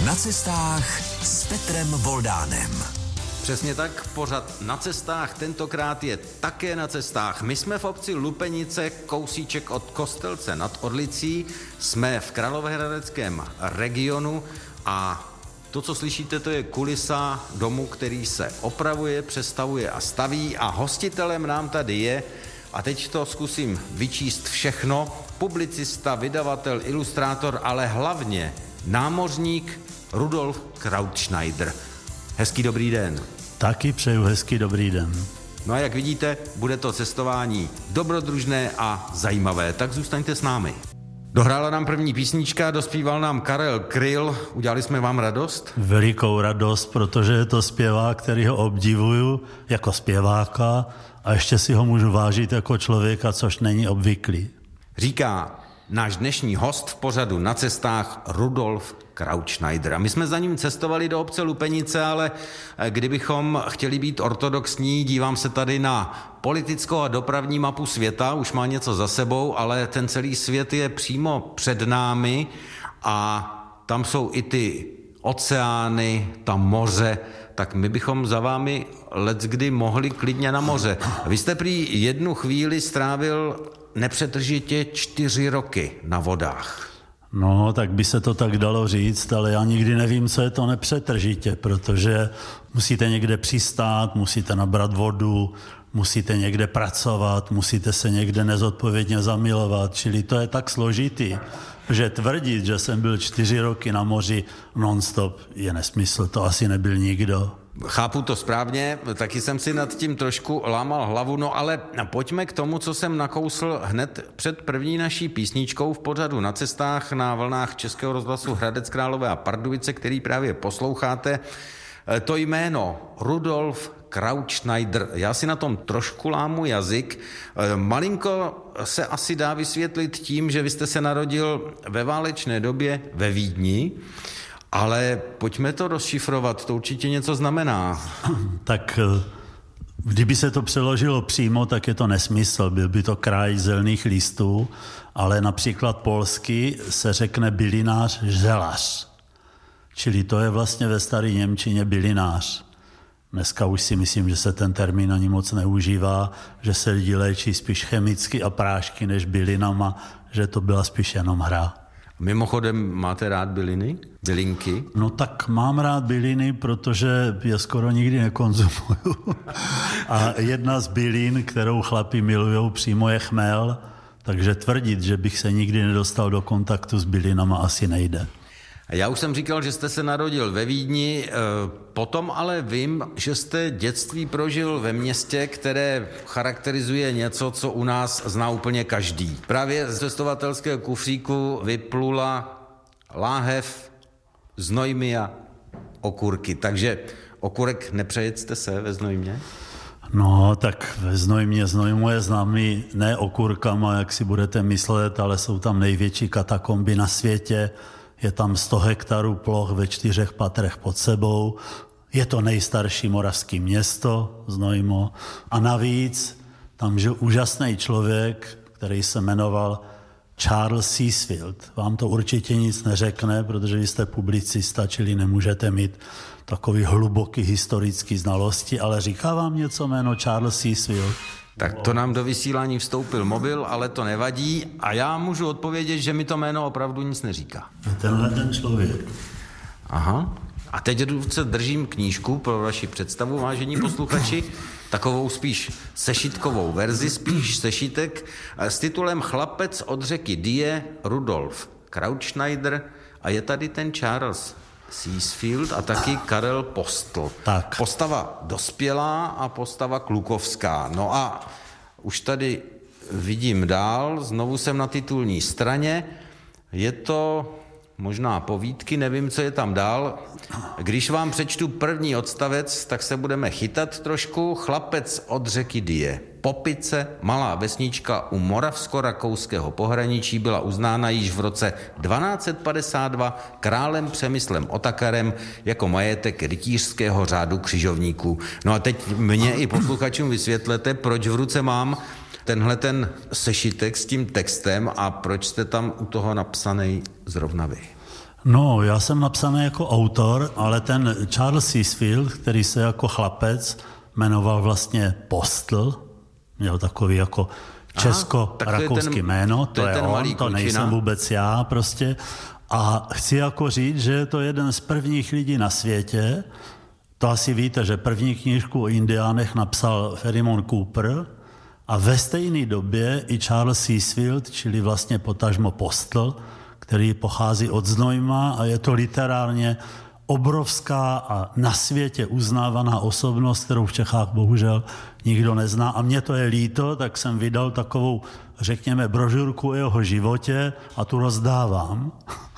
Na cestách s Petrem Voldánem. Přesně tak, pořad Na cestách tentokrát je také na cestách. My jsme v obci Lupenice, kousíček od Kostelce nad Orlicí, jsme v královéhradeckém regionu a to, co slyšíte, to je kulisa domu, který se opravuje, přestavuje a staví a hostitelem nám tady je, a teď to zkusím vyčíst všechno, publicista, vydavatel, ilustrátor, ale hlavně námořník Rudolf Krautschneider. Hezký dobrý den. Taky přeju hezký dobrý den. No a jak vidíte, bude to cestování dobrodružné a zajímavé, tak zůstaňte s námi. Dohrála nám první písnička, dospíval nám Karel Kryl. Udělali jsme vám radost? Velikou radost, protože je to zpěvák, který ho obdivuju jako zpěváka a ještě si ho můžu vážit jako člověka, což není obvyklý. Říká náš dnešní host v pořadu Na cestách Rudolf Krautschneider. A my jsme za ním cestovali do obce Lupenice, ale kdybychom chtěli být ortodoxní, dívám se tady na politickou a dopravní mapu světa, už má něco za sebou, ale ten celý svět je přímo před námi a tam jsou i ty oceány, ta moře, tak my bychom za vámi leckdy mohli klidně na moře. Vy jste prý jednu chvíli strávil nepřetržitě 4 roky na vodách. No, tak by se to tak dalo říct, ale já nikdy nevím, co je to nepřetržitě, protože musíte někde přistát, musíte nabrat vodu, musíte někde pracovat, musíte se někde nezodpovědně zamilovat, čili to je tak složitý, že tvrdit, že jsem byl 4 roky na moři non-stop, je nesmysl, to asi nebyl nikdo. Chápu to správně, taky jsem si nad tím trošku lámal hlavu, no ale pojďme k tomu, co jsem nakousl hned před první naší písničkou v pořadu Na cestách na vlnách Českého rozhlasu Hradec Králové a Pardubice, který právě posloucháte. To jméno Rudolf Krautschneider, já si na tom trošku lámu jazyk. Malinko se asi dá vysvětlit tím, že vy jste se narodil ve válečné době ve Vídni, ale pojďme to rozšifrovat, to určitě něco znamená. Tak kdyby se to přeložilo přímo, tak je to nesmysl, byl by to kraj zelených listů, ale například polsky se řekne bylinář želař. Čili to je vlastně ve staré němčině bylinář. Dneska už si myslím, že se ten termín ani moc neužívá, že se lidi léčí spíš chemicky a prášky než bylinama, že to byla spíš jenom hra. Mimochodem, máte rád byliny? Bylinky? No tak mám rád byliny, protože je skoro nikdy nekonzumuju. A jedna z bylin, kterou chlapi milujou přímo, je chmel, takže tvrdit, že bych se nikdy nedostal do kontaktu s bylinama, asi nejde. Já už jsem říkal, že jste se narodil ve Vídni, potom ale vím, že jste dětství prožil ve městě, které charakterizuje něco, co u nás zná úplně každý. Právě z cestovatelského kufříku vyplula láhev, Znojmy a okurky. Takže okurek nepřejedzte se ve Znojmě? No, tak ve Znojmu je známý ne okurkama, jak si budete myslet, ale jsou tam největší katakomby na světě. Je tam 100 hektarů ploch ve 4 patrech pod sebou. Je to nejstarší moravské město, Znojmo. A navíc tam žil úžasný člověk, který se jmenoval Charles Seafield. Vám to určitě nic neřekne, protože vy jste publicista, čili nemůžete mít takový hluboký historický znalosti, ale říká vám něco jméno Charles Seafield? Tak to nám do vysílání vstoupil mobil, ale to nevadí a já můžu odpovědět, že mi to jméno opravdu nic neříká. Tenhle ten člověk. Aha. A teď ruce držím knížku pro vaši představu, vážení posluchači, takovou spíš sešitkovou verzi, spíš sešitek s titulem Chlapec od řeky Dyje, Rudolf Krautschneider, a je tady ten Charles Seafield a taky Karel Postl. Tak. Postava dospělá a postava klukovská. No a už tady vidím dál, znovu jsem na titulní straně, je to možná povídky, nevím, co je tam dál. Když vám přečtu první odstavec, tak se budeme chytat trošku. Chlapec od řeky Dyje. Popice, malá vesnička u moravsko-rakouského pohraničí, byla uznána již v roce 1252 králem Přemyslem Otakarem jako majetek rytířského řádu křižovníků. No a teď mě i posluchačům vysvětlete, proč v ruce mám tenhle ten sešitek s tím textem a proč jste tam u toho napsanej zrovna vy. No, já jsem napsaný jako autor, ale ten Charles Seasfield, který se jako chlapec jmenoval vlastně Postl, měl takový jako česko-rakouský jméno, to je on, to nejsem vůbec já prostě. A chci jako říct, že je to jeden z prvních lidí na světě. To asi víte, že první knížku o indiánech napsal Pheromone Cooper a ve stejné době i Charles Seasfield, čili vlastně potažmo Postl, který pochází od Znojma a je to literárně obrovská a na světě uznávaná osobnost, kterou v Čechách bohužel nikdo nezná. A mně to je líto, tak jsem vydal takovou, řekněme, brožurku o jeho životě a tu rozdávám.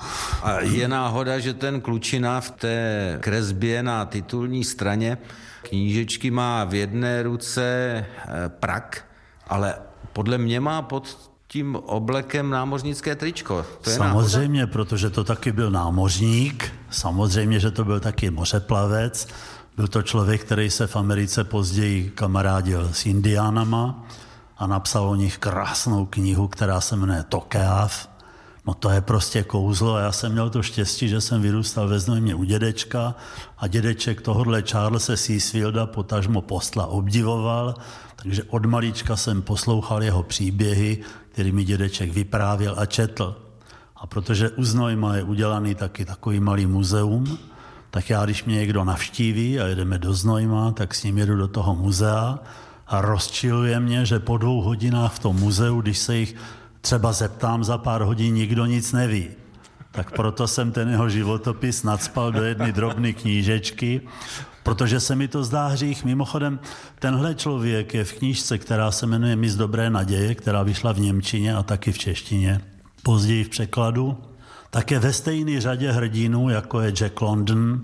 A je náhoda, že ten klučina v té kresbě na titulní straně knížečky má v jedné ruce prak, ale podle mě má pod tím oblekem námořnické tričko. To je samozřejmě, náhoda? Protože to taky byl námořník, samozřejmě, že to byl taky mořeplavec, byl to člověk, který se v Americe později kamarádil s indiánama a napsal o nich krásnou knihu, která se jmenuje Tokeav. No to je prostě kouzlo a já jsem měl to štěstí, že jsem vyrůstal ve Znojmě u dědečka a dědeček tohodle Charlese Seasfielda potažmo Postla obdivoval, takže od malička jsem poslouchal jeho příběhy, který mi dědeček vyprávěl a četl. A protože u Znojma je udělaný taky takový malý muzeum, tak já, když mě někdo navštíví a jedeme do Znojma, tak s ním jedu do toho muzea a rozčiluje mě, že po 2 hodinách v tom muzeu, když se jich třeba zeptám za pár hodin, nikdo nic neví. Tak proto jsem ten jeho životopis nacpal do jedné drobné knížečky, protože se mi to zdá hřích. Mimochodem, tenhle člověk je v knížce, která se jmenuje Mis dobré naděje, která vyšla v němčině a taky v češtině, později v překladu, tak je ve stejné řadě hrdinů, jako je Jack London,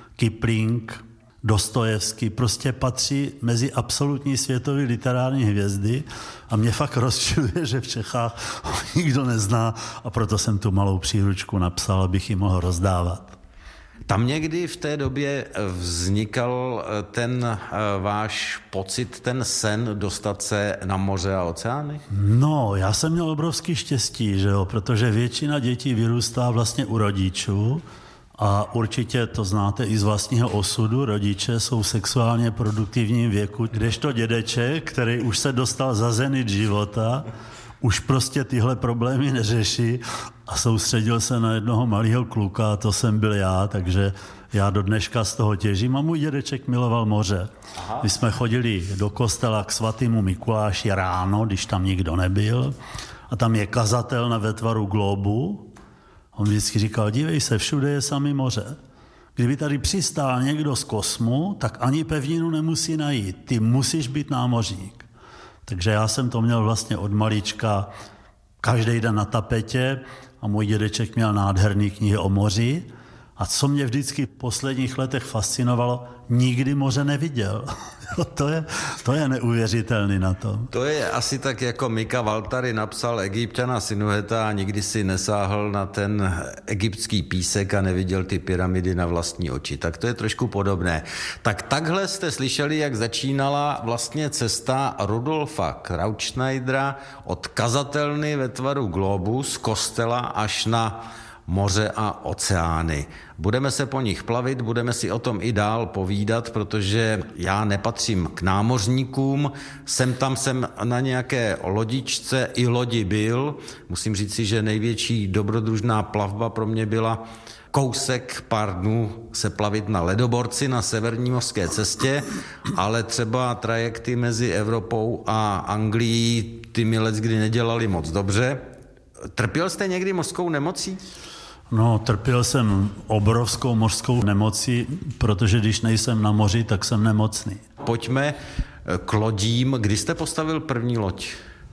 Kipling, Dostojevský, prostě patří mezi absolutní světové literární hvězdy a mě fakt rozčiluje, že v Čechách ho nikdo nezná a proto jsem tu malou příručku napsal, abych ji mohl rozdávat. Tam někdy v té době vznikal ten váš pocit, ten sen dostat se na moře a oceány? No, já jsem měl obrovský štěstí, že jo, protože většina dětí vyrůstá vlastně u rodičů a určitě to znáte i z vlastního osudu. Rodiče jsou v sexuálně produktivním věku, kdežto dědeček, který už se dostal za zenit života, už prostě tyhle problémy neřeší a soustředil se na jednoho malého kluka, a to jsem byl já, takže já do dneška z toho těžím a můj dědeček miloval moře. Aha. My jsme chodili do kostela k svatému Mikuláši ráno, když tam nikdo nebyl a tam je kazatel ve tvaru globu. On vždycky říkal, dívej se, všude je samý moře. Kdyby tady přistál někdo z kosmu, tak ani pevninu nemusí najít. Ty musíš být námořník. Takže já jsem to měl vlastně od malička každý den na tapetě a můj dědeček měl nádherný knihy o moři. A co mě vždycky v posledních letech fascinovalo, nikdy moře neviděl. To je neuvěřitelný na tom. To je asi tak, jako Mika Waltari napsal Egypťana Sinuheta a nikdy si nesáhl na ten egyptský písek a neviděl ty pyramidy na vlastní oči. Tak to je trošku podobné. Tak takhle jste slyšeli, jak začínala vlastně cesta Rudolfa Krautschneidera od kazatelny ve tvaru globu z kostela až na moře a oceány. Budeme se po nich plavit, budeme si o tom i dál povídat, protože já nepatřím k námořníkům, jsem na nějaké lodičce i lodi byl. Musím říct si, že největší dobrodružná plavba pro mě byla kousek pár dnů se plavit na ledoborci na severní mořské cestě, ale třeba trajekty mezi Evropou a Anglií ty mi leckdy nedělali moc dobře. Trpěl jste někdy mořskou nemocí? No, trpěl jsem obrovskou mořskou nemocí, protože když nejsem na moři, tak jsem nemocný. Pojďme k lodím. Kdy jste postavil první loď?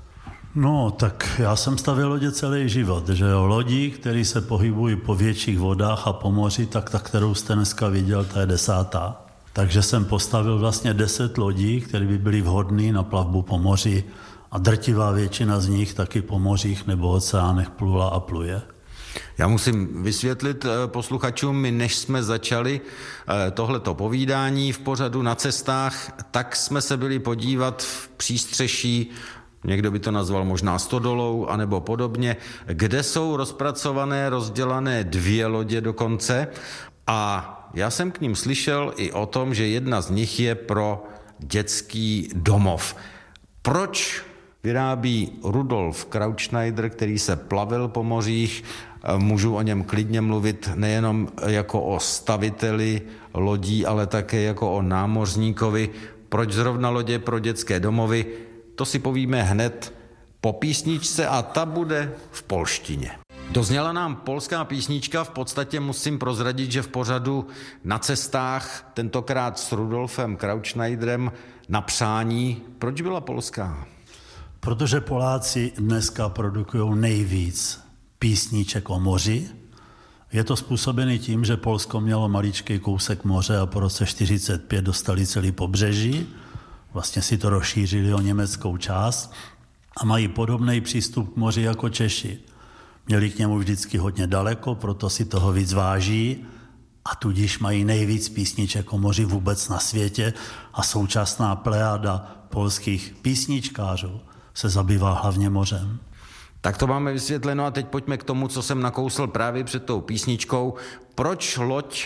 No, tak já jsem stavěl lodě celý život, že jo. Lodí, které se pohybují po větších vodách a po moři, tak ta, kterou jste dneska viděl, ta je 10. Takže jsem postavil vlastně 10 lodí, které by byly vhodné na plavbu po moři a drtivá většina z nich taky po mořích nebo oceánech plula a pluje. Já musím vysvětlit posluchačům, my než jsme začali tohleto povídání v pořadu Na cestách, tak jsme se byli podívat v přístřeší někdo by to nazval možná stodolou, anebo podobně, kde jsou rozpracované, rozdělané 2 lodě dokonce. A já jsem k ním slyšel i o tom, že jedna z nich je pro dětský domov. Proč vyrábí Rudolf Krautschneider, který se plavil po mořích, můžu o něm klidně mluvit nejenom jako o staviteli lodí, ale také jako o námořníkovi. Proč zrovna lodě pro dětské domovy? To si povíme hned po písničce a ta bude v polštině. Dozněla nám polská písnička, v podstatě musím prozradit, že v pořadu Na cestách, tentokrát s Rudolfem Krautschneiderem na přání. Proč byla polská? Protože Poláci dneska produkují nejvíc písniček o moři. Je to způsobený tím, že Polsko mělo maličký kousek moře a po roce 1945 dostali celý pobřeží. Vlastně si to rozšířili o německou část a mají podobný přístup k moři jako Češi. Měli k němu vždycky hodně daleko, proto si toho víc váží a tudíž mají nejvíc písniček o moři vůbec na světě a současná plejada polských písničkářů se zabývá hlavně mořem. Tak to máme vysvětleno a teď pojďme k tomu, co jsem nakousl právě před tou písničkou. Proč loď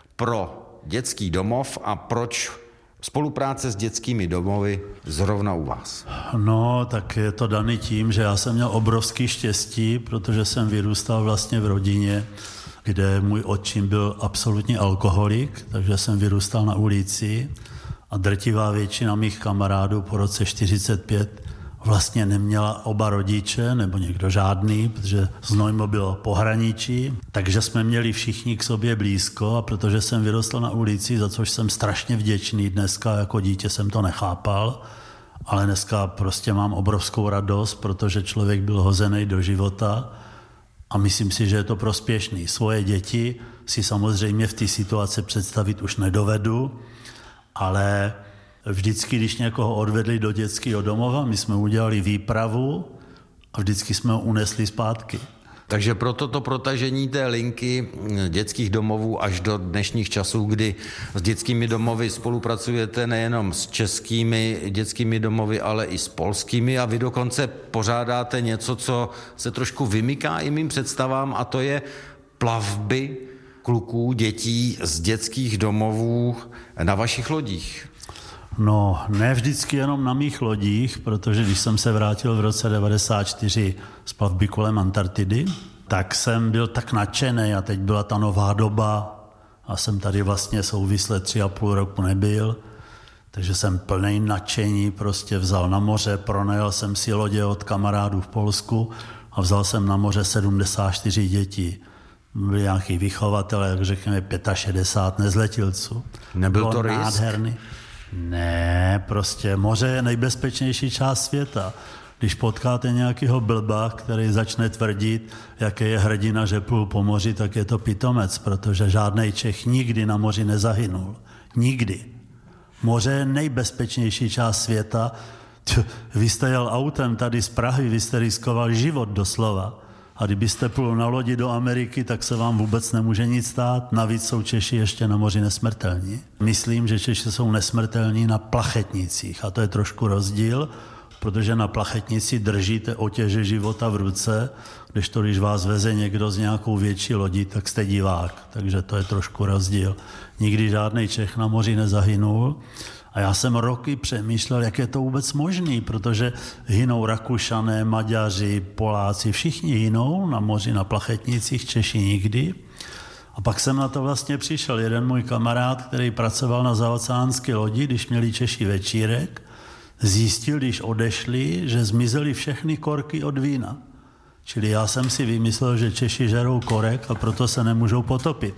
pro dětský domov a proč spolupráce s dětskými domovy zrovna u vás? No, tak je to daný tím, že já jsem měl obrovský štěstí, protože jsem vyrůstal vlastně v rodině, kde můj otčin byl absolutní alkoholik, takže jsem vyrůstal na ulici a drtivá většina mých kamarádů po roce 1945 vlastně neměla oba rodiče, nebo někdo žádný, protože Znojmo bylo pohraničí, takže jsme měli všichni k sobě blízko a protože jsem vyrostl na ulici, za což jsem strašně vděčný dneska, jako dítě jsem to nechápal, ale dneska prostě mám obrovskou radost, protože člověk byl hozený do života a myslím si, že je to prospěšný. Svoje děti si samozřejmě v té situaci představit už nedovedu, ale vždycky, když někoho odvedli do dětského domova, my jsme udělali výpravu a vždycky jsme ho unesli zpátky. Takže proto to protažení té linky dětských domovů až do dnešních časů, kdy s dětskými domovy spolupracujete nejenom s českými dětskými domovy, ale i s polskými a vy dokonce pořádáte něco, co se trošku vymyká i mým představám a to je plavby kluků, dětí z dětských domovů na vašich lodích. No, ne vždycky jenom na mých lodích, protože když jsem se vrátil v roce 1994 z plavby kolem Antarktidy, tak jsem byl tak nadšený a teď byla ta nová doba a jsem tady vlastně souvisle 3,5 roku nebyl, takže jsem plný nadšení prostě vzal na moře, pronajal jsem si lodě od kamarádů v Polsku a vzal jsem na moře 74 dětí. Byli nějaký vychovatelé, jak řekněme 65 nezletilců. Nebyl to risk? Nádherný. Ne, prostě moře je nejbezpečnější část světa. Když potkáte nějakého blba, který začne tvrdit, jaký je hrdina, že plul po moři, tak je to pitomec, protože žádnej Čech nikdy na moři nezahynul. Nikdy. Moře je nejbezpečnější část světa. Vy jste jel autem tady z Prahy, vy jste riskoval život doslova. A kdybyste plul na lodi do Ameriky, tak se vám vůbec nemůže nic stát. Navíc jsou Češi ještě na moři nesmrtelní. Myslím, že Češi jsou nesmrtelní na plachetnicích. A to je trošku rozdíl, protože na plachetnici držíte otěže života v ruce, kdežto když vás veze někdo z nějakou větší lodi, tak jste divák. Takže to je trošku rozdíl. Nikdy žádný Čech na moři nezahynul. A já jsem roky přemýšlel, jak je to vůbec možný, protože hynou Rakušané, Maďaři, Poláci, všichni hynou na moři, na plachetnicích, Češi nikdy. A pak jsem na to vlastně přišel. Jeden můj kamarád, který pracoval na zaoceánské lodi, když měli Češi večírek, zjistil, když odešli, že zmizely všechny korky od vína. Čili já jsem si vymyslel, že Češi žerou korek a proto se nemůžou potopit.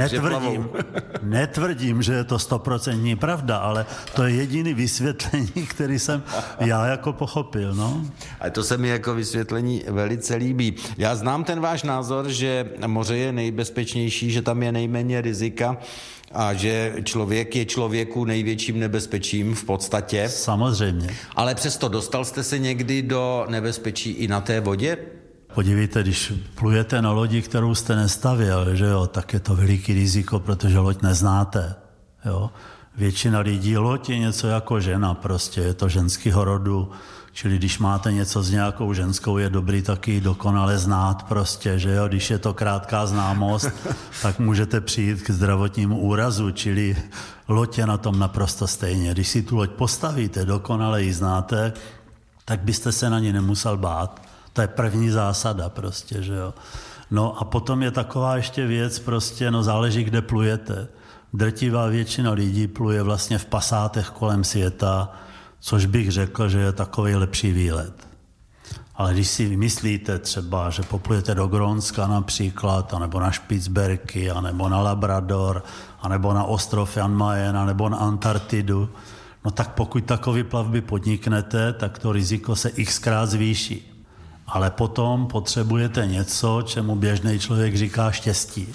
Netvrdím, že je to 100% pravda, ale to je jediný vysvětlení, který jsem já jako pochopil. No. A to se mi jako vysvětlení velice líbí. Já znám ten váš názor, že moře je nejbezpečnější, že tam je nejméně rizika a že člověk je člověku největším nebezpečím v podstatě. Samozřejmě. Ale přesto dostal jste se někdy do nebezpečí i na té vodě? Podívejte, když plujete na lodi, kterou jste nestavěl, že jo, tak je to veliký riziko, protože loď neznáte. Jo. Většina lidí, loď je něco jako žena, prostě je to ženského rodu, Čili když máte něco s nějakou ženskou, je dobrý taky dokonale znát prostě, že jo, když je to krátká známost, tak můžete přijít k zdravotnímu úrazu, čili loď je na tom naprosto stejně. Když si tu loď postavíte, dokonale ji znáte, tak byste se na ní nemusel bát. To je první zásada prostě, že jo. No a potom je taková ještě věc prostě, no záleží, kde plujete. Drtivá většina lidí pluje vlastně v pasátech kolem světa, což bych řekl, že je takový lepší výlet. Ale když si myslíte třeba, že poplujete do Grónska například, anebo na Špicberky, anebo na Labrador, anebo na ostrov Jan Mayen, anebo na Antarktidu, no tak pokud takové plavby podniknete, tak to riziko se xkrát zvýší. Ale potom potřebujete něco, čemu běžný člověk říká štěstí.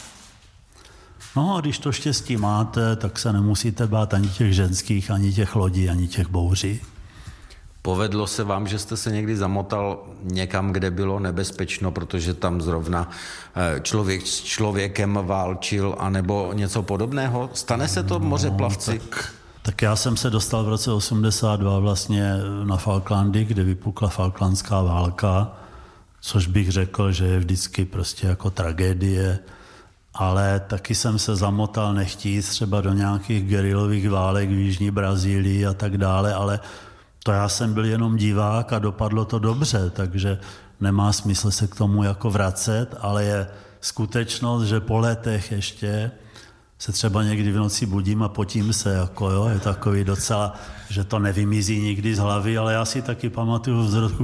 No a když to štěstí máte, tak se nemusíte bát ani těch ženských, ani těch lodí, ani těch bouří. Povedlo se vám, že jste se někdy zamotal někam, kde bylo nebezpečno, protože tam zrovna člověk s člověkem válčil, anebo něco podobného? Stane se to mořeplavci? Tak já jsem se dostal v roce 82 vlastně na Falklandy, kde vypukla falklandská válka, což bych řekl, že je vždycky prostě jako tragédie, ale taky jsem se zamotal nechtít třeba do nějakých gerilových válek v jižní Brazílii a tak dále, ale to já jsem byl jenom divák a dopadlo to dobře, takže nemá smysl se k tomu jako vracet, ale je skutečnost, že po letech ještě se třeba někdy v noci budím a potím se, jako jo, je takový docela, že to nevymizí nikdy z hlavy, ale já si taky pamatuju z roku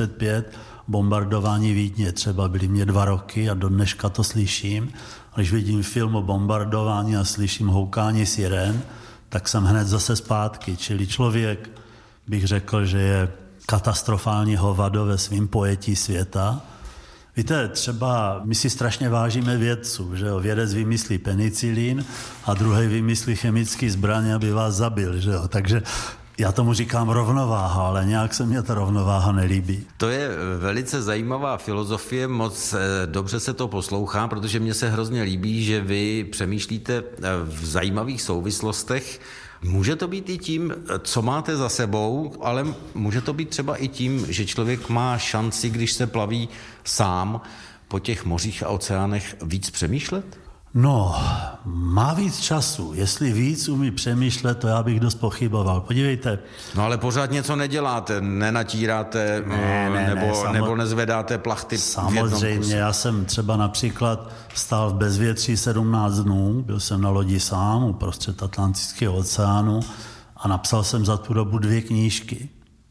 45 bombardování Vídně, třeba byly mě 2 roky a do dneška to slyším. A když vidím film o bombardování a slyším houkání sirén, tak jsem hned zase zpátky, čili člověk bych řekl, že je katastrofální hovado ve svým pojetí světa. Víte, třeba my si strašně vážíme vědců, že jo? Vědec vymyslí penicilín a druhý vymyslí chemický zbraň, aby vás zabil, že jo? Takže já tomu říkám rovnováha, ale nějak se mě ta rovnováha nelíbí. To je velice zajímavá filozofie, moc dobře se to poslouchá, protože mně se hrozně líbí, že vy přemýšlíte v zajímavých souvislostech. Může to být i tím, co máte za sebou, ale může to být třeba i tím, že člověk má šanci, když se plaví sám po těch mořích a oceánech, víc přemýšlet? No, má víc času. Jestli víc umí přemýšlet, to já bych dost pochyboval. Podívejte. No ale pořád něco neděláte, nenatíráte nebo nezvedáte plachty. Samozřejmě, já jsem třeba například stál v bezvětří 17 dnů, byl jsem na lodi sám uprostřed Atlantického oceánu a napsal jsem za tu dobu 2 knížky.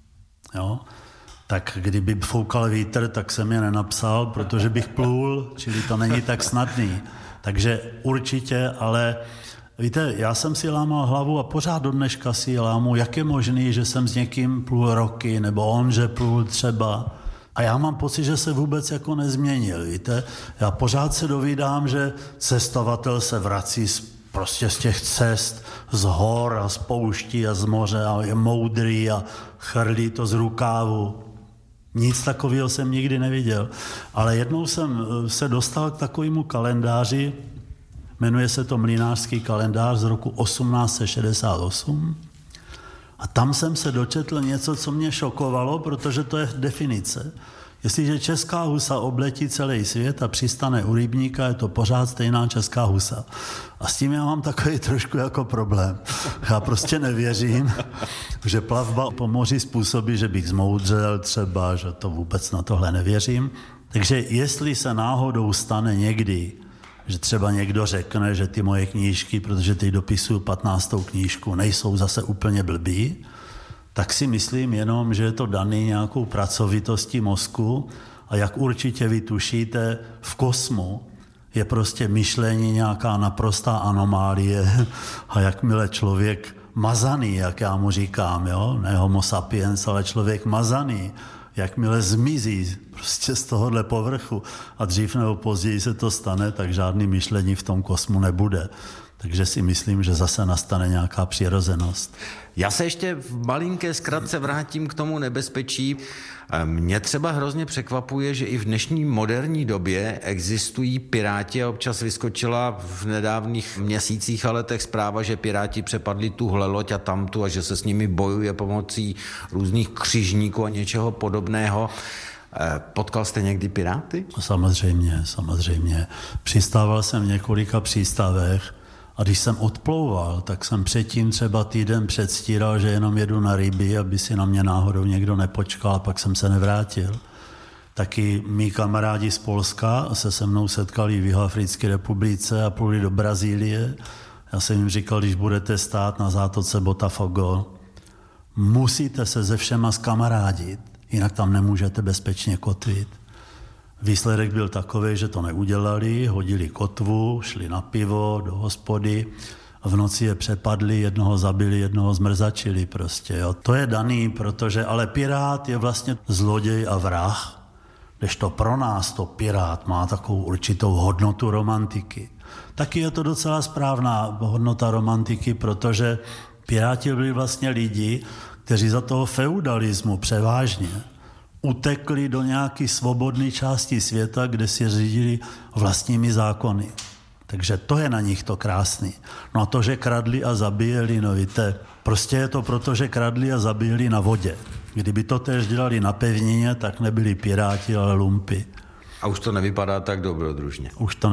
Jo? Tak kdyby foukal vítr, tak jsem je nenapsal, protože bych plul, čili to není tak snadný. Takže určitě, ale víte, já jsem si lámal hlavu a pořád do dneška si lámu, jak je možný, že jsem s někým plul roky, nebo on, že plul třeba. A já mám pocit, že se vůbec jako nezměnil, víte. Já pořád se dovídám, že cestovatel se vrací prostě z těch cest, z hor a z pouští a z moře a je moudrý a chrlí to z rukávu. Nic takového jsem nikdy neviděl. Ale jednou jsem se dostal k takovému kalendáři, jmenuje se to Mlynářský kalendář z roku 1868. A tam jsem se dočetl něco, co mě šokovalo, protože to je definice. Jestliže česká husa obletí celý svět a přistane u rybníka, je to pořád stejná česká husa. A s tím já mám takový trošku jako problém. Já prostě nevěřím, že plavba po moři způsobí, že bych zmoudřel třeba, že to vůbec na tohle nevěřím. Takže jestli se náhodou stane někdy, že třeba někdo řekne, že ty moje knížky, protože ty dopisuju 15. knížku, nejsou zase úplně blbý, tak si myslím jenom, že je to daný nějakou pracovitostí mozku a jak určitě vy tušíte, v kosmu je prostě myšlení nějaká naprostá anomálie a jakmile člověk mazaný, jak já mu říkám, jo, ne homo sapiens, ale člověk mazaný, jakmile zmizí prostě z tohohle povrchu a dřív nebo později se to stane, tak žádný myšlení v tom kosmu nebude. Takže si myslím, že zase nastane nějaká přirozenost. Já se ještě v malinké zkratce vrátím k tomu nebezpečí. Mě třeba hrozně překvapuje, že i v dnešní moderní době existují piráti a občas vyskočila v nedávných měsících a letech zpráva, že piráti přepadli tuhle loď a tamtu a že se s nimi bojuje pomocí různých křižníků a něčeho podobného. Potkal jste někdy piráty? Samozřejmě. Přistával jsem v několika přístavech a když jsem odplouval, tak jsem předtím třeba týden předstíral, že jenom jedu na ryby, aby si na mě náhodou někdo nepočkal, a pak jsem se nevrátil. Taky mý kamarádi z Polska se mnou setkali v Jihoafrické republice a pluli do Brazílie. Já jsem jim říkal, když budete stát na zátoce Botafogo, musíte se se všema zkamarádit, jinak tam nemůžete bezpečně kotvit. Výsledek byl takový, že to neudělali, hodili kotvu, šli na pivo do hospody a v noci je přepadli, jednoho zabili, jednoho zmrzačili prostě. Jo. To je daný, protože ale pirát je vlastně zloděj a vrah, kdežto pro nás to pirát má takovou určitou hodnotu romantiky. Taky je to docela správná hodnota romantiky, protože piráti byli vlastně lidi, kteří za toho feudalismu převážně utekli do nějaké svobodné části světa, kde si řídili vlastními zákony. Takže to je na nich to krásný. No a to, že kradli a zabíjeli, no víte, prostě je to proto, že kradli a zabíjeli na vodě. Kdyby to též dělali na pevnině, tak nebyli piráti, ale lumpy. A už to nevypadá tak dobrodružně.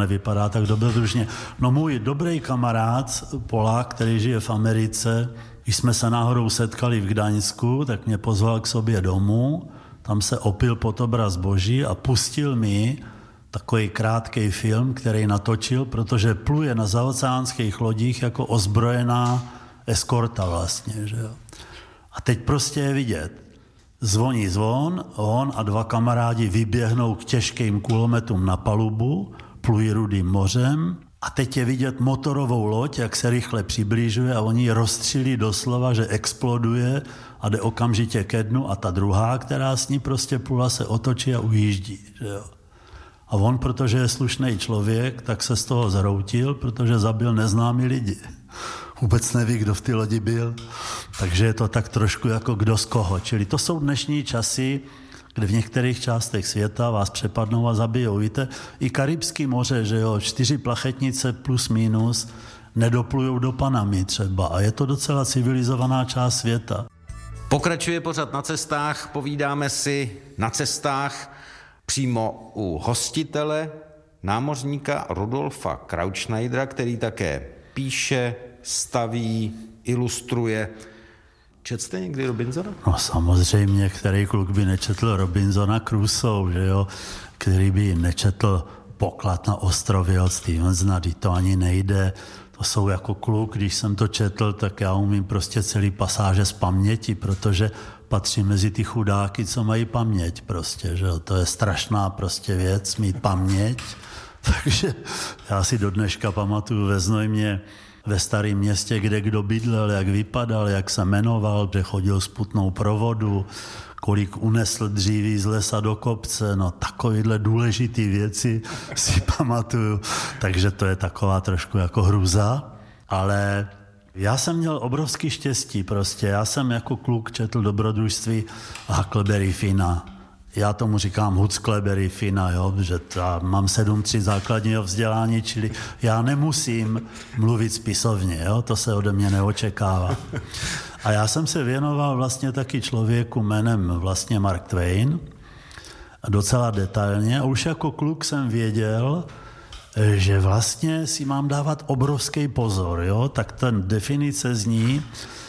No můj dobrý kamarád, Polák, který žije v Americe, když jsme se náhodou setkali v Gdaňsku, tak mě pozval k sobě domů, tam se opil pod obraz Boží a pustil mi takový krátký film, který natočil, protože pluje na zaoceánských lodích jako ozbrojená eskorta vlastně. Že jo. A teď prostě je vidět. Zvoní zvon, on a dva kamarádi vyběhnou k těžkým kulometům na palubu, plují Rudým mořem a teď je vidět motorovou loď, jak se rychle přibližuje a oni ji rozstřílí doslova, že exploduje a jde okamžitě ke dnu a ta druhá, která s ní prostě plula, se otočí a ujíždí. Že jo. A on, protože je slušný člověk, tak se z toho zhroutil, protože zabil neznámý lidi. Vůbec neví, kdo v té lodi byl. Takže je to tak trošku jako kdo z koho. Čili to jsou dnešní časy, kde v některých částech světa vás přepadnou a zabijou. Víte, i Karibské moře, že jo, 4 plachetnice plus minus nedoplujou do Panamy třeba. A je to docela civilizovaná část světa. Pokračuje pořad Na cestách, povídáme si na cestách přímo u hostitele, námořníka Rudolfa Krautschneidera, který také píše, staví, ilustruje. Četl jste někdy Robinsona? No samozřejmě, který kluk by nečetl Robinsona Crusoe, že jo? Který by nečetl Poklad na ostrově od Stevensona, to ani nejde. To jsou jako kluk, když jsem to četl, tak já umím prostě celý pasáže z paměti, protože patří mezi ty chudáky, co mají paměť prostě, že jo? To je strašná prostě věc, mít paměť. Takže já si do dneška pamatuju ve Znojmě, ve Starém Městě, kde kdo bydlel, jak vypadal, jak se jmenoval, že chodil s putnou provodu, kolik unesl dříví z lesa do kopce, no takovýhle důležitý věci si pamatuju. Takže to je taková trošku jako hruza, ale já jsem měl obrovský štěstí prostě. Já jsem jako kluk četl dobrodružství Huckleberry Finna. Já tomu říkám Huckleberry Finna, jo, že mám 7.3 základního vzdělání, čili já nemusím mluvit spisovně, jo, to se ode mě neočekává. A já jsem se věnoval vlastně taky člověku jménem vlastně Mark Twain, docela detailně, a už jako kluk jsem věděl, že vlastně si mám dávat obrovský pozor, jo, tak ten definice zní,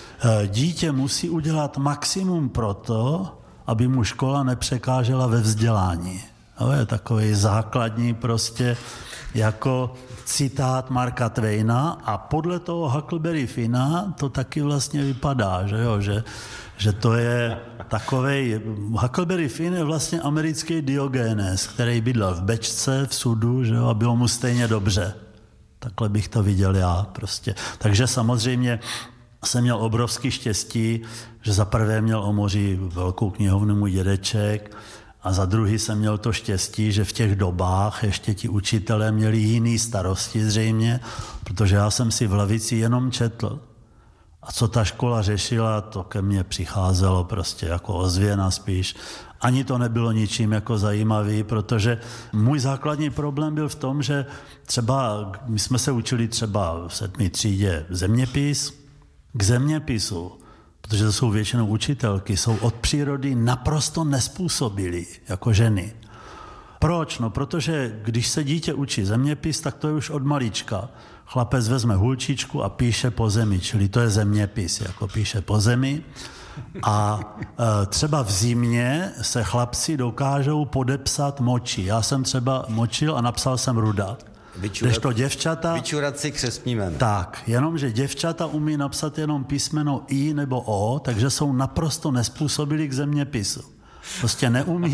dítě musí udělat maximum pro to, aby mu škola nepřekážela ve vzdělání. To je takový základní prostě jako citát Marka Twaina a podle toho Huckleberry Finna to taky vlastně vypadá, že jo, že to je takovej, Huckleberry Finn je vlastně americký Diogenes, který bydlel v Bečce, v Sudu, že jo, a bylo mu stejně dobře. Takhle bych to viděl já prostě. Takže samozřejmě jsem měl obrovský štěstí, že za prvé měl o moři velkou knihovnu můj dědeček A za druhý jsem měl to štěstí, že v těch dobách ještě ti učitelé měli jiný starosti zřejmě, protože já jsem si v lavici jenom četl. A co ta škola řešila, to ke mně přicházelo prostě jako ozvěna spíš. Ani to nebylo ničím jako zajímavý, protože můj základní problém byl v tom, že třeba my jsme se učili třeba v 7. třídě zeměpis, k zeměpisu, protože to jsou většinou učitelky, jsou od přírody naprosto nezpůsobilí jako ženy. Proč? No, protože když se dítě učí zeměpis, tak to je už od malička. Chlapec vezme hulčičku a píše po zemi, čili to je zeměpis, jako píše po zemi. A třeba v zimě se chlapci dokážou podepsat moči. Já jsem třeba močil a napsal jsem Ruda. Vyčurat si křestní jméno. Tak, jenomže děvčata umí napsat jenom písmeno I nebo O, takže jsou naprosto nezpůsobili k zeměpisu. Prostě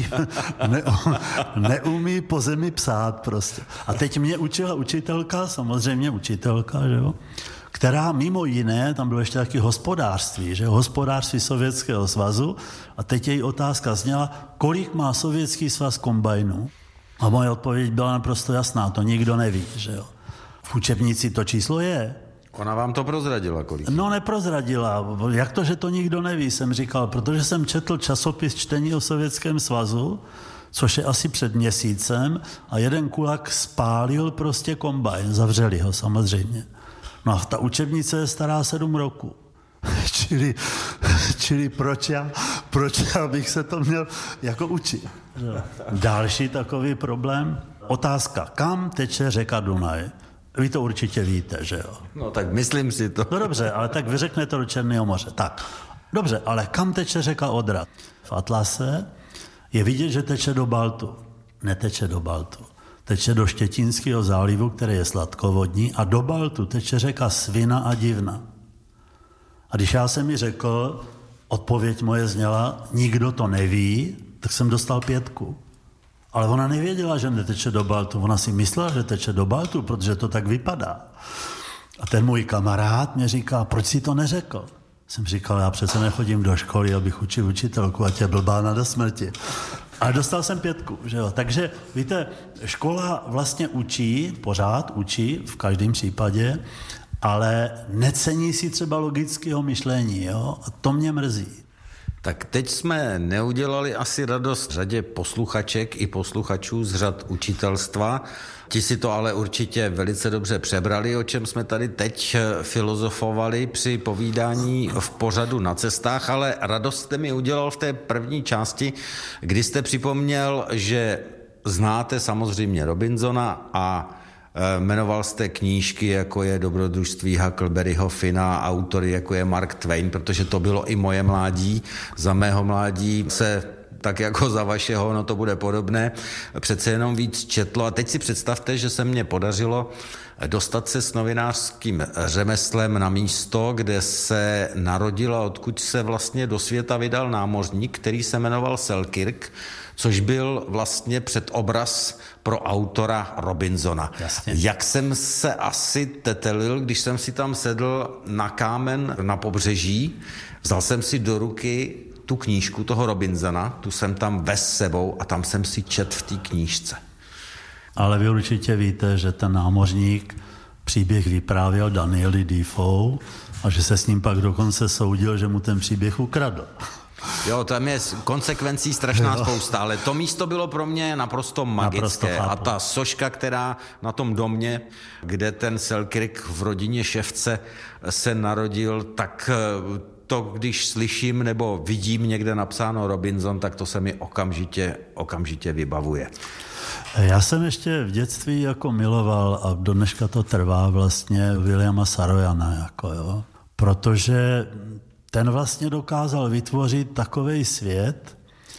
neumí po zemi psát prostě. A teď mě učila učitelka, samozřejmě učitelka, že jo, která mimo jiné, tam bylo ještě taky hospodářství, že jo, hospodářství Sovětského svazu, a teď její otázka zněla, kolik má Sovětský svaz kombajnů? A moje odpověď byla naprosto jasná, to nikdo neví, že jo. V učebnici to číslo je. Ona vám to prozradila, kolik? No, neprozradila. Jak to, že to nikdo neví, jsem říkal, protože jsem četl časopis Čtení o Sovětském svazu, což je asi před měsícem, a jeden kulak spálil prostě kombajn, zavřeli ho samozřejmě. No a ta učebnice je stará 7 roků. Čili proč já bych se to měl jako učit? Další takový problém, otázka, kam teče řeka Dunaj? Vy to určitě víte, že jo? No tak myslím si to. No dobře, ale tak vy řeknete do Černého moře. Tak, dobře, ale kam teče řeka Odra? V Atlase je vidět, že teče do Baltu. Neteče do Baltu. Teče do Štětínského zálivu, který je sladkovodní, a do Baltu teče řeka Svina a Divna. A když já jsem mi řekl, odpověď moje zněla, nikdo to neví, tak jsem dostal 5. Ale ona nevěděla, že neteče do Baltu. Ona si myslela, že teče do Baltu, protože to tak vypadá. A ten můj kamarád mě říká, proč si to neřekl? Jsem říkal, já přece nechodím do školy, abych učil učitelku, ať je blbá do smrti. Ale dostal jsem 5, že jo. Takže, víte, škola vlastně učí, pořád učí, v každém případě, ale necení si třeba logického myšlení, jo. A to mě mrzí. Tak teď jsme neudělali asi radost řadě posluchaček i posluchačů z řad učitelstva. Ti si to ale určitě velice dobře přebrali, o čem jsme tady teď filozofovali při povídání v pořadu Na cestách, ale radost jste mi udělal v té první části, kdy jste připomněl, že znáte samozřejmě Robinsona a jmenoval jste knížky, jako je Dobrodružství Huckleberryho Finna, autory, jako je Mark Twain, protože to bylo i moje mládí. Za mého mládí se tak jako za vašeho, no to bude podobné, přece jenom víc četlo. A teď si představte, že se mně podařilo dostat se s novinářským řemeslem na místo, kde se narodil a odkud se vlastně do světa vydal námořník, který se jmenoval Selkirk, což byl vlastně předobraz pro autora Robinsona. Jasně. Jak jsem se asi tetelil, když jsem si tam sedl na kámen na pobřeží, vzal jsem si do ruky tu knížku toho Robinsona, tu jsem tam vez sebou a tam jsem si četl v té knížce. Ale vy určitě víte, že ten námořník příběh vyprávěl Danieli Defoe a že se s ním pak dokonce soudil, že mu ten příběh ukradl. Jo, tam je konsekvencí strašná spousta, ale to místo bylo pro mě naprosto magické. A ta soška, která na tom domě, kde ten Selkirk v rodině ševce se narodil, tak to, když slyším nebo vidím někde napsáno Robinson, tak to se mi okamžitě vybavuje. Já jsem ještě v dětství jako miloval, a do dneška to trvá vlastně, Williama Sarojana, jako jo, protože ten vlastně dokázal vytvořit takovej svět,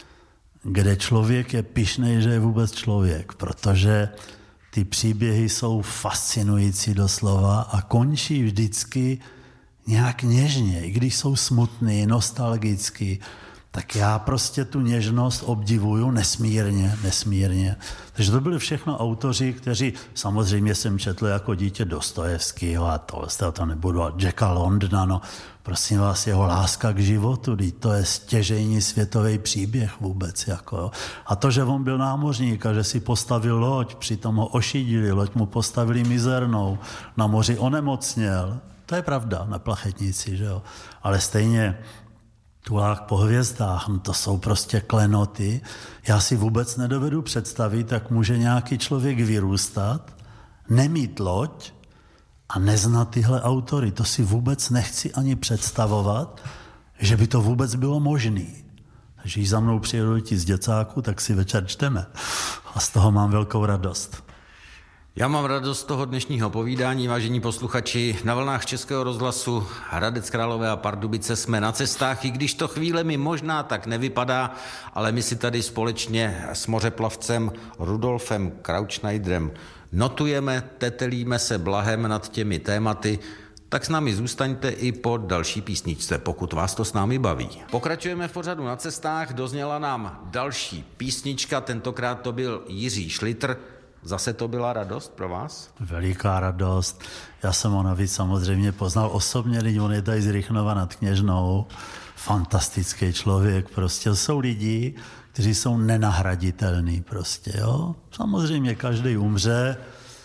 kde člověk je pyšnej, že je vůbec člověk, protože ty příběhy jsou fascinující doslova a končí vždycky nějak něžně, i když jsou smutný, nostalgický. tak já prostě tu něžnost obdivuju nesmírně. Takže to byli všechno autoři, kteří, samozřejmě jsem četl jako dítě Dostojevskýho a to nebudu, Jacka Londona, no prosím vás, jeho láska k životu, to je stěžejní světový příběh vůbec. Jako, jo. A to, že on byl námořník a že si postavil loď, přitom ho ošidili, loď mu postavili mizernou, na moři onemocněl, to je pravda na plachetnici, že jo. Ale stejně Tulák po hvězdách, no to jsou prostě klenoty. Já si vůbec nedovedu představit, jak může nějaký člověk vyrůstat, nemít loď a neznat tyhle autory. To si vůbec nechci ani představovat, že by to vůbec bylo možné. Takže když za mnou přijedou ti z děcáku, tak si večer čteme. A z toho mám velkou radost. Já mám radost z toho dnešního povídání, vážení posluchači. Na vlnách Českého rozhlasu Hradec Králové a Pardubice jsme na cestách, i když to chvílemi možná tak nevypadá, ale my si tady společně s mořeplavcem Rudolfem Krautschneiderem notujeme, tetelíme se blahem nad těmi tématy, tak s námi zůstaňte i po další písničce, pokud vás to s námi baví. Pokračujeme v pořadu Na cestách, dozněla nám další písnička, tentokrát to byl Jiří Šlitr. Zase to byla radost pro vás? Veliká radost. Já jsem ho navíc samozřejmě poznal osobně, když on je tady z Rychnova nad Kněžnou. Fantastický člověk, prostě jsou lidi, kteří jsou nenahraditelní prostě, jo. Samozřejmě každý umře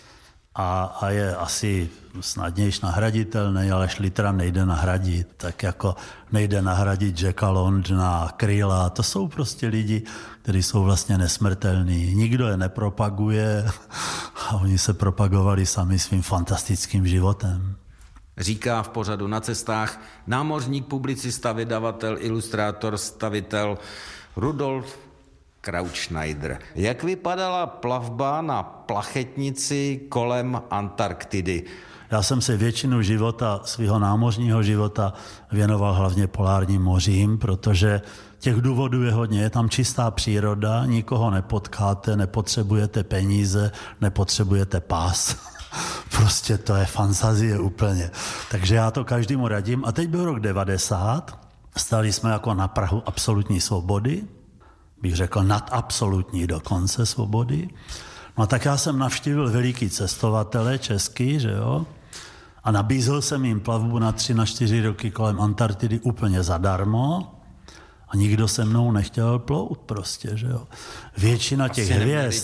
a je asi snadnější nahraditelný, ale Šlitra nejde nahradit. Tak jako nejde nahradit Jacka Londona, Kryla, to jsou prostě lidi, kteří jsou vlastně nesmrtelní. Nikdo je nepropaguje a oni se propagovali sami svým fantastickým životem. Říká v pořadu Na cestách námořník, publicista, vydavatel, ilustrátor, stavitel Rudolf Krautschneider. Jak vypadala plavba na plachetnici kolem Antarktidy? Já jsem se většinu života, svého námořního života věnoval hlavně polárním mořím, protože těch důvodů je hodně. Je tam čistá příroda, nikoho nepotkáte, nepotřebujete peníze, nepotřebujete pás. Prostě to je fantazie úplně. Takže já to každému radím. A teď byl rok 90, stali jsme jako na prahu absolutní svobody, bych řekl nadabsolutní dokonce svobody. No tak já jsem navštívil veliký cestovatele český, že jo, a nabízel jsem jim plavbu na 3 na 4 roky kolem Antarktidy úplně zadarmo a nikdo se mnou nechtěl plout prostě, že jo. Většina těch hvězd,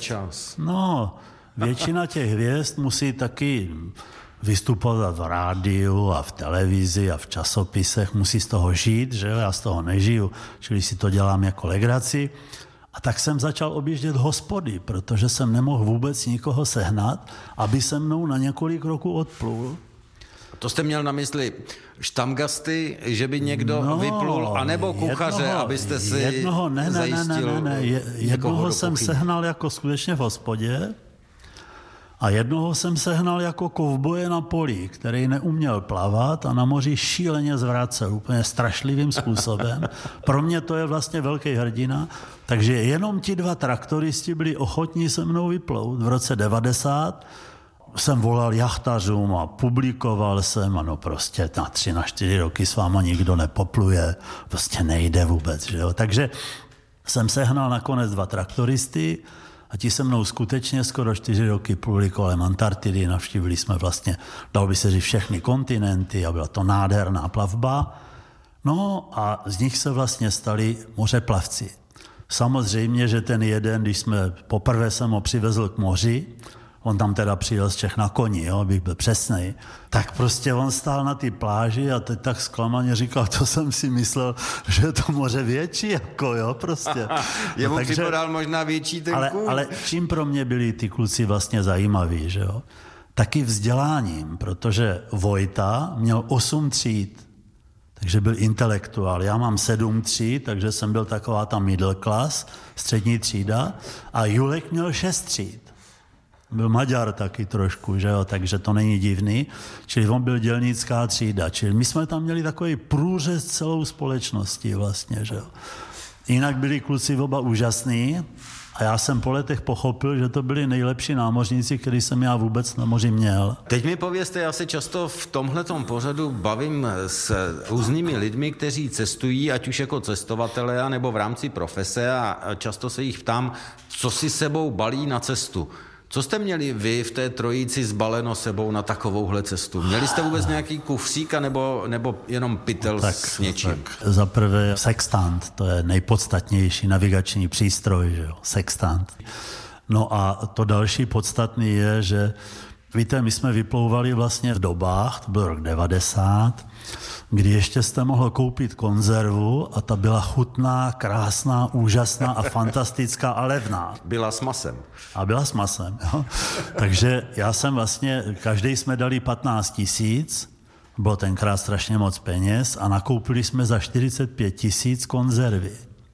většina těch hvězd musí taky vystupovat v rádiu a v televizi a v časopisech, musí z toho žít, že jo, já z toho nežiju, čili si to dělám jako legraci. A tak jsem začal objíždět hospody, protože jsem nemohl vůbec nikoho sehnat, aby se mnou na několik roků odplul. To jste měl na mysli štamgasty, že by někdo vyplul, anebo kuchaře, abyste si zajistil jednoho jsem sehnal jako skutečně v hospodě a jednoho jsem sehnal jako kovboje na poli, který neuměl plavat a na moři šíleně zvracel úplně strašlivým způsobem. Pro mě to je vlastně velký hrdina, takže jenom ti 2 traktoristi byli ochotní se mnou vyplout. V roce 90 jsem volal jachtařům a publikoval jsem, ano prostě na 3 na 4 roky s váma nikdo nepopluje, prostě nejde vůbec, že jo. Takže jsem sehnal nakonec 2 traktoristy a ti se mnou skutečně skoro 4 roky pluli kolem Antarktidy, navštívili jsme vlastně, dalo by se říct, všechny kontinenty a byla to nádherná plavba. No a z nich se vlastně stali mořeplavci. Samozřejmě, že ten jeden, když poprvé jsem ho přivezl k moři, on tam teda přijel z Čech na koni, jo, abych byl přesnej, tak prostě on stál na té pláži a teď tak zklamaně říkal, to jsem si myslel, že je to moře větší, jako jo, prostě. Jemu připadal možná větší ten kůl. Ale čím pro mě byli ty kluci vlastně zajímaví, že jo? Taky vzděláním, protože Vojta měl 8 tříd, takže byl intelektuál. Já mám 7 tříd, takže jsem byl taková ta middle class, střední třída, a Julek měl 6 tříd. Byl Maďar taky trošku, že jo, takže to není divný. Čili on byl dělnická třída. Čili my jsme tam měli takový průřez celou společností vlastně, že jo. Jinak byli kluci oba úžasní A já jsem po letech pochopil, že to byli nejlepší námořníci, který jsem já vůbec na moři měl. Teď mi povězte, já se často v tomhletom pořadu bavím s různými lidmi, kteří cestují, ať už jako cestovatelé, nebo v rámci profese a často se jich ptám, co si sebou balí na cestu. Co jste měli vy v té trojici zbaleno sebou na takovouhle cestu? Měli jste vůbec nějaký kufřík nebo jenom pytel s něčím? Tak za prvé sextant, to je nejpodstatnější navigační přístroj, že jo? Sextant. No a to další podstatný je, že víte, my jsme vyplouvali vlastně v dobách, to byl rok 90, kdy ještě jste mohl koupit konzervu a ta byla chutná, krásná, úžasná a fantastická a levná. Byla s masem. A byla s masem, jo. Takže já jsem vlastně, každý jsme dali 15 000, bylo tenkrát strašně moc peněz a nakoupili jsme za 45 000 konzervy.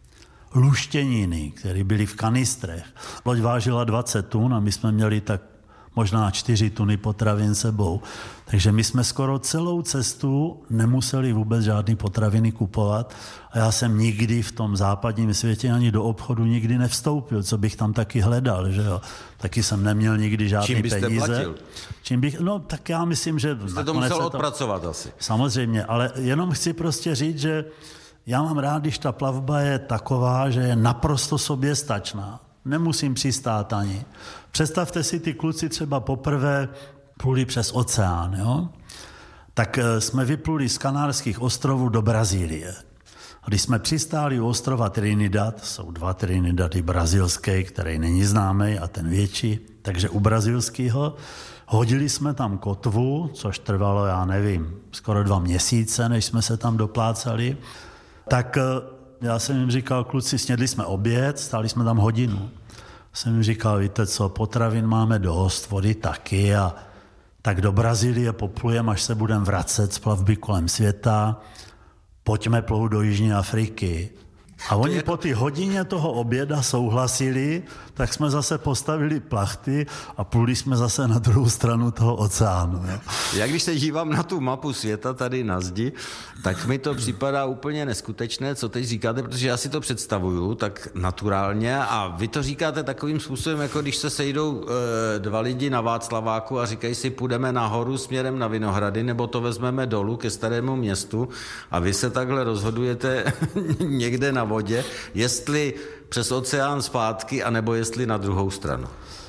Luštěniny, které byly v kanistrech. Loď vážila 20 tun a my jsme měli tak možná 4 tuny potravin sebou. Takže my jsme skoro celou cestu nemuseli vůbec žádný potraviny kupovat a já jsem nikdy v tom západním světě ani do obchodu nikdy nevstoupil, co bych tam taky hledal, že jo. Taky jsem neměl nikdy žádný peníze. Čím byste platil? No tak já myslím, že... Jste to musel odpracovat asi. Samozřejmě, ale jenom chci prostě říct, že já mám rád, když ta plavba je taková, že je naprosto soběstačná. Nemusím přistát ani. Představte si, ty kluci třeba poprvé pluli přes oceán, jo? Tak jsme vypluli z Kanárských ostrovů do Brazílie. A když jsme přistáli u ostrova Trinidad, jsou 2 Trinidady, brazilský, který není známý, a ten větší, takže u brazilského hodili jsme tam kotvu, což trvalo, já nevím, skoro 2 měsíce, než jsme se tam doplácali. Tak já jsem jim říkal, kluci, snědli jsme oběd, stáli jsme tam hodinu. Jsem jim říkal, víte co, potravin máme dost, vody taky a tak do Brazílie poplujeme, až se budeme vracet z plavby kolem světa, pojďme plout do Jižní Afriky. A oni po té hodině toho oběda souhlasili, tak jsme zase postavili plachty a pluli jsme zase na druhou stranu toho oceánu. Jo. Já když se dívám na tu mapu světa tady na zdi, tak mi to připadá úplně neskutečné, co teď říkáte, protože já si to představuju tak naturálně a vy to říkáte takovým způsobem, jako když se sejdou 2 lidi na Václaváku a říkají si, půjdeme nahoru směrem na Vinohrady, nebo to vezmeme dolů ke Starému Městu a vy se takhle rozhodujete někde na vodě, jestli přes oceán zpátky, anebo jestli na druhou stranu.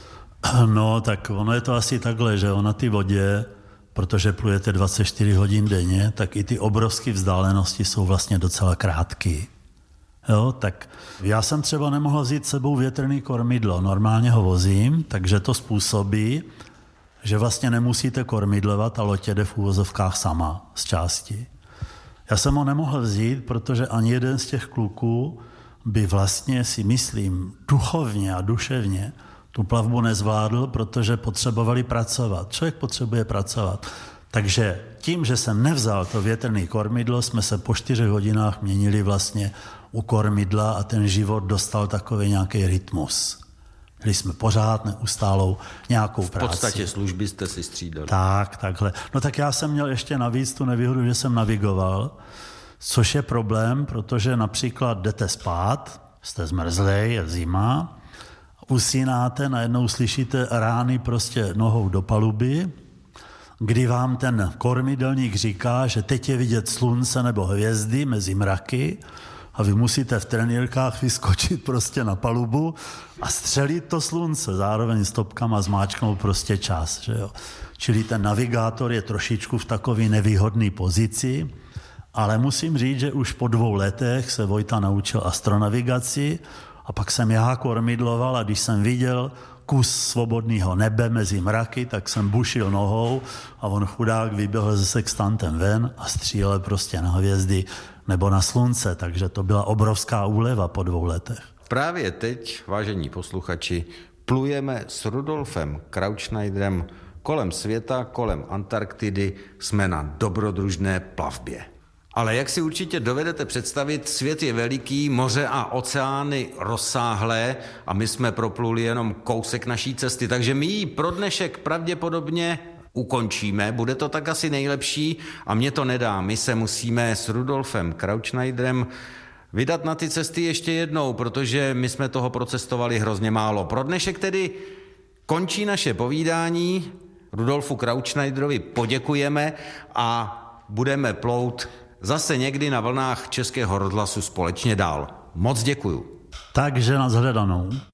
No, tak ono je to asi takhle, že na té vodě, protože plujete 24 hodin denně, tak i ty obrovské vzdálenosti jsou vlastně docela krátké. Jo, tak já jsem třeba nemohl vzít sebou větrný kormidlo, normálně ho vozím, takže to způsobí, že vlastně nemusíte kormidlovat a loď jede v úvozovkách sama z části. Já jsem ho nemohl vzít, protože ani jeden z těch kluků by vlastně, si myslím, duchovně a duševně tu plavbu nezvládl, protože potřebovali pracovat. Člověk potřebuje pracovat. Takže tím, že jsem nevzal to větrné kormidlo, jsme se po 4 hodinách měnili vlastně u kormidla a ten život dostal takový nějaký rytmus. Měli jsme pořád neustálou nějakou práci. V podstatě služby jste si střídali. Tak, takhle. No tak já jsem měl ještě navíc tu nevýhodu, že jsem navigoval, což je problém, protože například jdete spát, jste zmrzlej, je zima, usínáte, najednou slyšíte rány prostě nohou do paluby, kdy vám ten kormidelník říká, že teď je vidět slunce nebo hvězdy mezi mraky a vy musíte v trenýrkách vyskočit prostě na palubu a střelit to slunce, zároveň stopkama zmáčknout prostě čas. Že jo? Čili ten navigátor je trošičku v takové nevýhodné pozici, ale musím říct, že už po 2 letech se Vojta naučil astronavigaci a pak jsem já kormidloval a když jsem viděl kus svobodného nebe mezi mraky, tak jsem bušil nohou a on chudák vyběhl se sextantem ven a střílel prostě na hvězdy nebo na slunce, takže to byla obrovská úleva po 2 letech. Právě teď, vážení posluchači, plujeme s Rudolfem Krautschneiderem kolem světa, kolem Antarktidy, jsme na dobrodružné plavbě. Ale jak si určitě dovedete představit, svět je veliký, moře a oceány rozsáhlé a my jsme propluli jenom kousek naší cesty, takže my ji pro dnešek pravděpodobně ukončíme, bude to tak asi nejlepší a mě to nedá. My se musíme s Rudolfem Krautschneiderem vydat na ty cesty ještě jednou, protože my jsme toho procestovali hrozně málo. Pro dnešek tedy končí naše povídání. Rudolfu Krautschneiderovi poděkujeme a budeme plout zase někdy na vlnách Českého rozhlasu společně dál. Moc děkuju. Takže na shledanou.